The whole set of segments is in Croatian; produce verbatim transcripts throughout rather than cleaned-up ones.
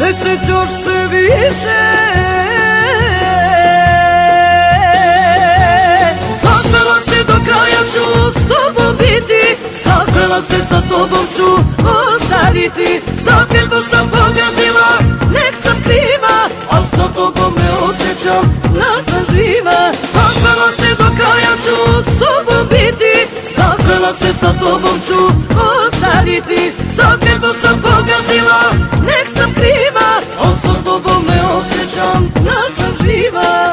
ne sjećaš se više. Zaklela se do kraja ću s tobom biti, zaklela se sa tobom ću ostariti. Zakletvu sam pogazila, nek sam kriva, al sa tobom ne osjećam da sam živa. Zaklela se do kraja ću s tobom biti, zaklela se sa tobom ću ostariti. Zakletvu sam pogazila, nek sam kriva, al sa tobom ne osjećam da sam živa.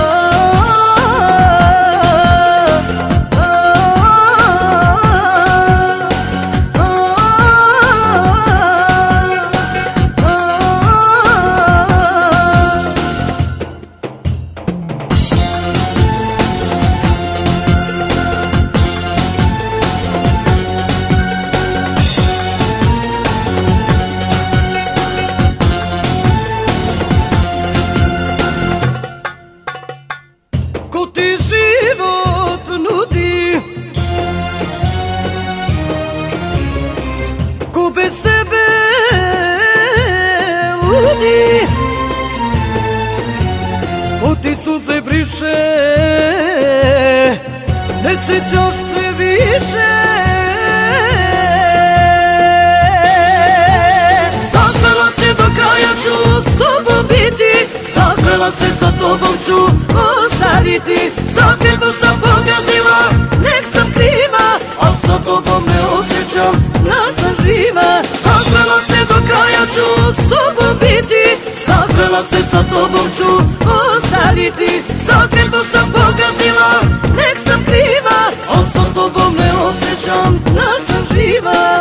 Ko ti život nudi, ko bez tebe ludi, ko ti suze briše, ne sjećaš se više. Zaklela se do kraja ću s tobom biti, zaklela se sa tobom ću ostariti. Zakletvu sam pogazila, nek sam kriva, al sa tobom ne osjećam da sam živa. Zaklela se do kraja ću s tobom biti, zaklela se sa tobom ću ostariti. Zakletvu sam pogazila, nek sam kriva, al sa tobom ne osjećam da sam živa.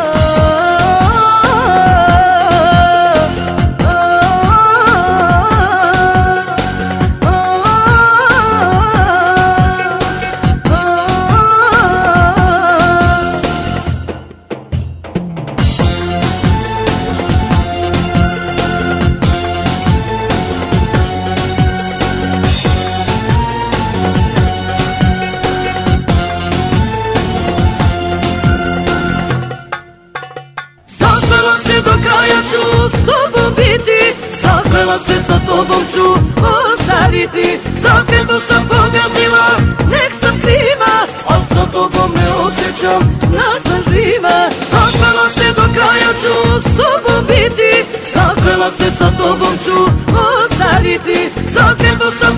Zaklela se do kraja ću s tobom biti, zaklela se sa tobom ću ostariti. Zakletvu sam pogazila, nek sam kriva, al sa tobom ne osjećam da sam živa. Zaklela se do kraja ću s tobom biti, zaklela se sa tobom ću ostariti. Zakletvu sam